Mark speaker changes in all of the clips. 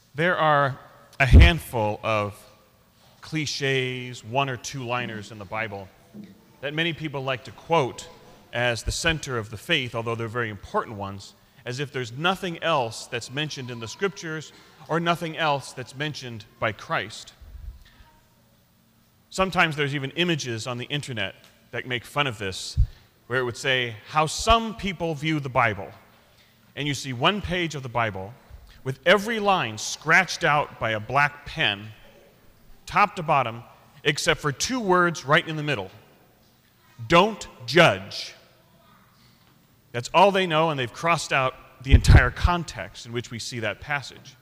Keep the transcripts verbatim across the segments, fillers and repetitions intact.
Speaker 1: There are a handful of cliches, one or two liners in the Bible that many people like to quote as the center of the faith, although they're very important ones, as if there's nothing else that's mentioned in the Scriptures or nothing else that's mentioned by Christ. Sometimes there's even images on the internet that make fun of this, where it would say how some people view the Bible. And you see one page of the Bible with every line scratched out by a black pen, top to bottom, except for two words right in the middle. Don't judge. That's all they know, and they've crossed out the entire context in which we see that passage.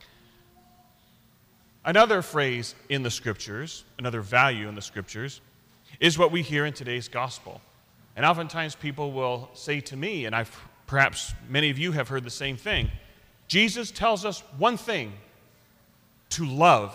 Speaker 1: Another phrase in the Scriptures, another value in the Scriptures, is what we hear in today's gospel. And oftentimes people will say to me, and I've, perhaps many of you have heard the same thing, Jesus tells us one thing, to love.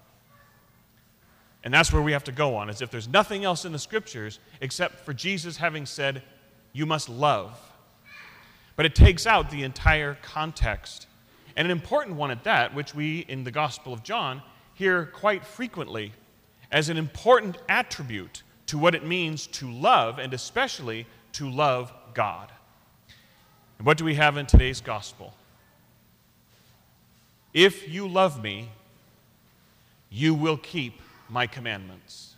Speaker 1: And that's where we have to go on, as if there's nothing else in the Scriptures except for Jesus having said, you must love. But it takes out the entire context. And an important one at that, which we in the Gospel of John hear quite frequently as an important attribute to what it means to love, and especially to love God. And what do we have in today's Gospel? If you love me, you will keep my commandments.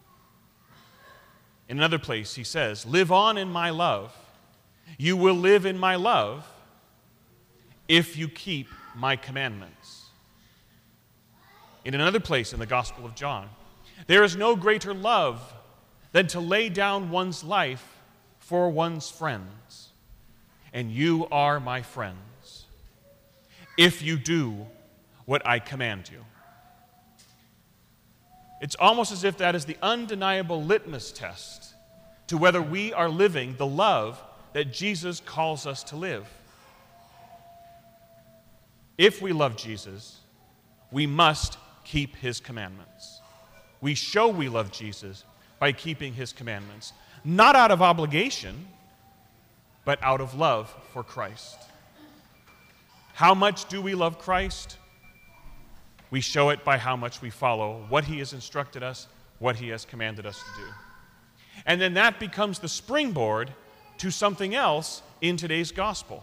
Speaker 1: In another place, he says, live on in my love. You will live in my love if you keep my commandments. In another place in the Gospel of John, there is no greater love than to lay down one's life for one's friends. And you are my friends, if you do what I command you. It's almost as if that is the undeniable litmus test to whether we are living the love that Jesus calls us to live. If we love Jesus, we must keep his commandments. We show we love Jesus by keeping his commandments, not out of obligation, but out of love for Christ. How much do we love Christ? We show it by how much we follow what he has instructed us, what he has commanded us to do. And then that becomes the springboard to something else in today's gospel.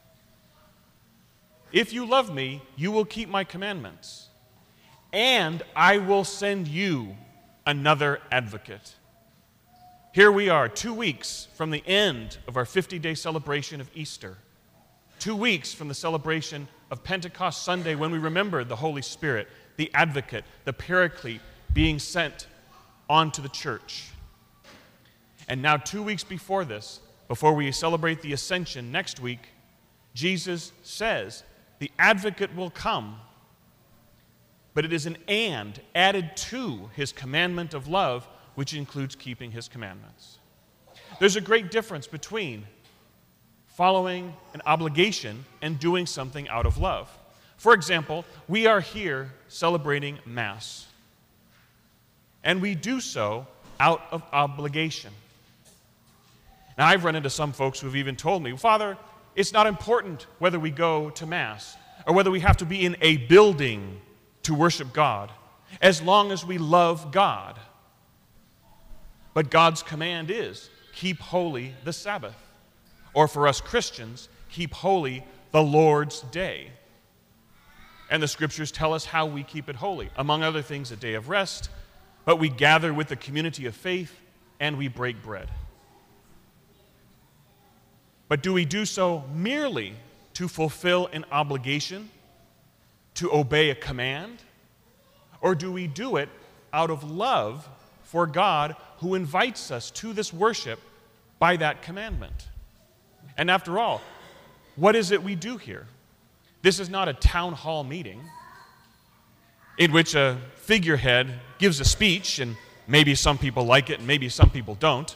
Speaker 1: If you love me, you will keep my commandments, and I will send you another advocate. Here we are, two weeks from the end of our fifty-day celebration of Easter. Two weeks from the celebration of Pentecost Sunday, when we remember the Holy Spirit, the advocate, the paraclete being sent onto the church. And now two weeks before this, before we celebrate the Ascension next week, Jesus says the advocate will come, but it is an and added to his commandment of love, which includes keeping his commandments. There's a great difference between following an obligation and doing something out of love. For example, we are here celebrating Mass, and we do so out of obligation. Now, I've run into some folks who have even told me, Father, it's not important whether we go to Mass or whether we have to be in a building to worship God, as long as we love God. But God's command is, keep holy the Sabbath. Or for us Christians, keep holy the Lord's day. And the Scriptures tell us how we keep it holy. Among other things, a day of rest, but we gather with the community of faith and we break bread. But do we do so merely to fulfill an obligation, to obey a command? Or do we do it out of love for God, who invites us to this worship by that commandment? And after all, what is it we do here? This is not a town hall meeting in which a figurehead gives a speech, and maybe some people like it and maybe some people don't.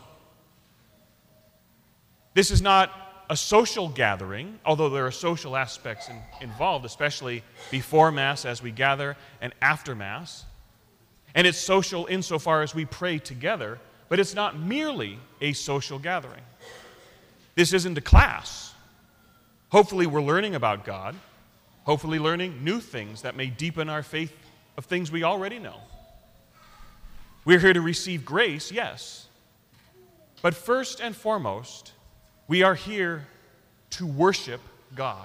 Speaker 1: This is not a social gathering, although there are social aspects in, involved, especially before Mass as we gather and after Mass. And it's social insofar as we pray together, but it's not merely a social gathering. This isn't a class. Hopefully we're learning about God, hopefully learning new things that may deepen our faith of things we already know. We're here to receive grace, yes, but first and foremost, we are here to worship God,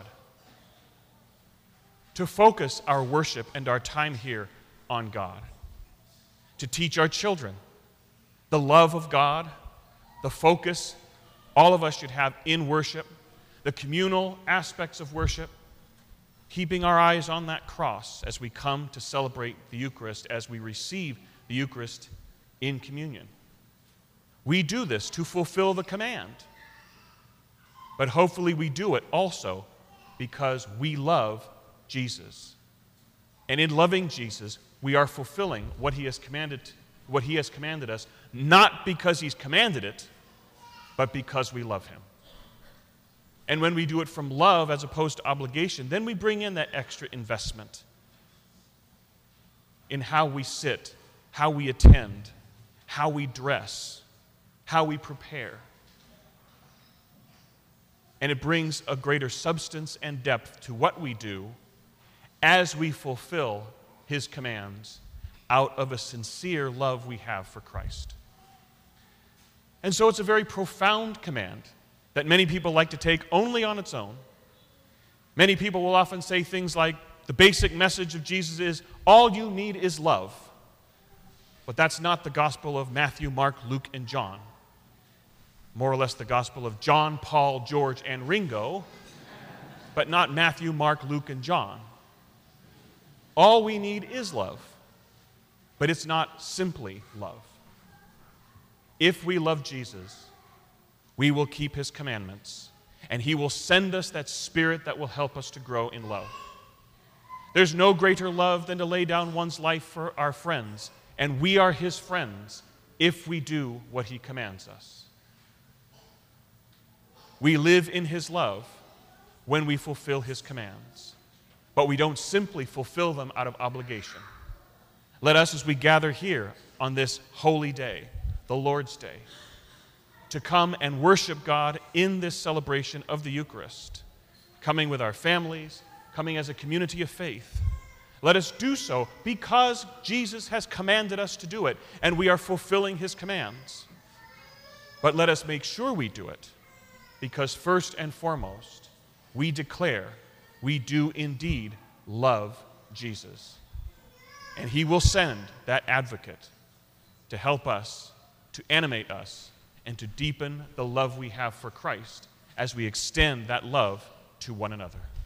Speaker 1: to focus our worship and our time here on God, to teach our children the love of God, the focus all of us should have in worship, the communal aspects of worship, keeping our eyes on that cross as we come to celebrate the Eucharist, as we receive the Eucharist in communion. We do this to fulfill the command, but hopefully we do it also because we love Jesus. And in loving Jesus, we are fulfilling what he has commanded, what he has commanded us, not because he's commanded it, but because we love him. And when we do it from love as opposed to obligation, then we bring in that extra investment in how we sit, how we attend, how we dress, how we prepare. And it brings a greater substance and depth to what we do as we fulfill his commands out of a sincere love we have for Christ. And so it's a very profound command that many people like to take only on its own. Many people will often say things like, the basic message of Jesus is, all you need is love. But that's not the gospel of Matthew, Mark, Luke, and John. More or less the gospel of John, Paul, George, and Ringo, but not Matthew, Mark, Luke, and John. All we need is love, but it's not simply love. If we love Jesus, we will keep his commandments, and he will send us that Spirit that will help us to grow in love. There's no greater love than to lay down one's life for our friends, and we are his friends if we do what he commands us. We live in his love when we fulfill his commands, but we don't simply fulfill them out of obligation. Let us, as we gather here on this holy day, the Lord's Day, to come and worship God in this celebration of the Eucharist, coming with our families, coming as a community of faith. Let us do so because Jesus has commanded us to do it, and we are fulfilling his commands. But let us make sure we do it because first and foremost, we declare we do indeed love Jesus. And he will send that advocate to help us, to animate us, and to deepen the love we have for Christ as we extend that love to one another.